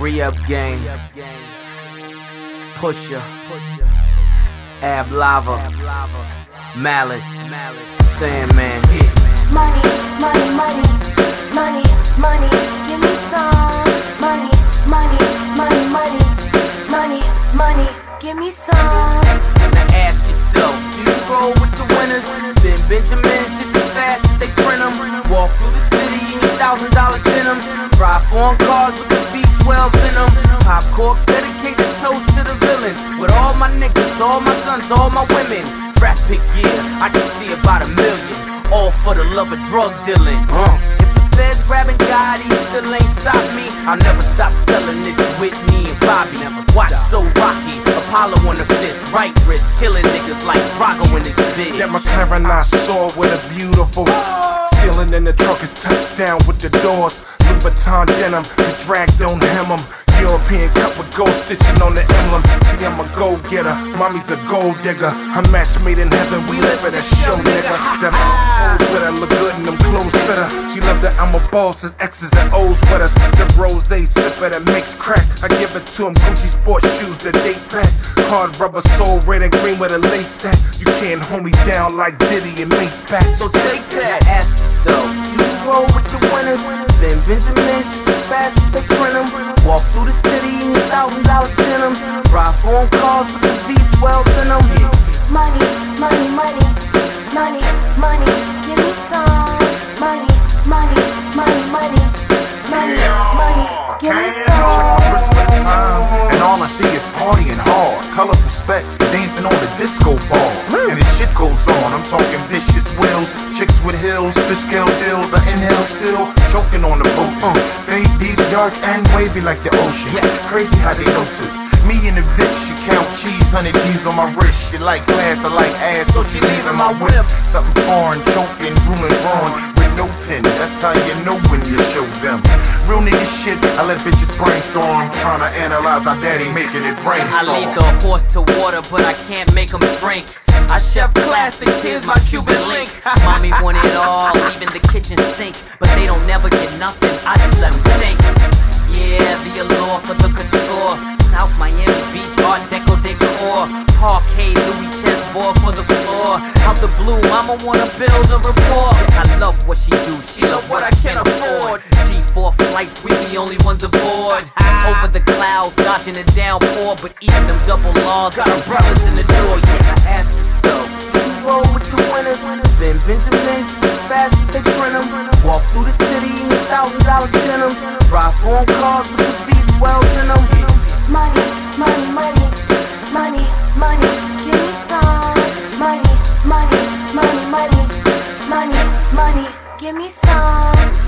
Re-Up Gang, Pusha, Ab Lava, Malice, Sandman. Money, money, money, money, money, give me some. Money, money, money, money, money, money, give me some. Now ask yourself, do you roll with the winners? Spend Benjamins just as fast as they print them. Walk through the city in your $1,000 denims. Drive foreign cars with the V12s in them. Pop corks, dedicate this toast to the villains. With all my niggas, all my guns, all my women. Rap pick, yeah, I can see about 1 million. All for the love of drug dealing. If the feds grabbing God, he still ain't stop me. I'll never stop selling this with me and Bobby. Watch So Rocky, Apollo on the fist, right wrist, killing niggas like Drago in his bitch. That McLaren I saw with a beautiful ceiling in the truck is touchdown with the doors. Louis Vuitton denim, the drag don't hem 'em. European cup with gold stitching on the emblem. See, I'm a go-getter, mommy's a gold digger. Her match made in heaven, we live at a show, nigga. That pose with her look good and them clothes fit her. She love that I'm a boss, his X's and O's with us. The rosé sipper that makes crack. I give it to him, Gucci sports shoes that date back. Hard rubber sole, red and green with a lace at. You can't hold me down like Diddy and Mace back. So take that, ask yourself, do you roll with the winners? Spend Benjamins just as fast as they print them. Walk through the city in your $1,000 denims. Drive foreign cars with the V12s in them. Money, money, money, money, money, give me some. Money, money, money, money, money, money, give me Check some. my wrist for the time, and all I see is partying hard. Colorful specs, dancing on the disco ball. And this shit goes on, I'm talking vicious wheels. Chicks with heels, fish scale deals. I inhale still, choking on the potent. Fade deep, dark, and wavy like the ocean. Crazy how they notice. Me and the Vic, she count cheese, 100 G's on my wrist. She like flash, I like ass, so she leaving my whip. Something foreign, choking, drooling, drawing with no pen. That's how you know when you show them. Real nigga shit, I let bitches brainstorm. Trying to analyze how daddy making it brainstorm. I lead the horse to water, but I can't make him drink. I chef classics, here's my Cuban link. Mommy want it all, even the kitchen sink. But they don't never get nothing, I just let them think. Yeah, the allure for the couture. South Miami Beach, Art Deco decor. Parquet, Louis chessboard for the floor. Out the blue, mama wanna build a rapport. I love what she do, she love what I can't afford. G4 flights, we the only ones aboard. Over the clouds, dodging the downpour. But even them double laws got umbrellas in the door. Yeah, ask yourself, do you roll with the winners? Spend Benjamins just as fast as they print them. Walk through the city in your $1,000 denims. Drive foreign cars with the V12s in them. Money, money, money, money, money, give me some. Money, money, money, money, money, money, give me some.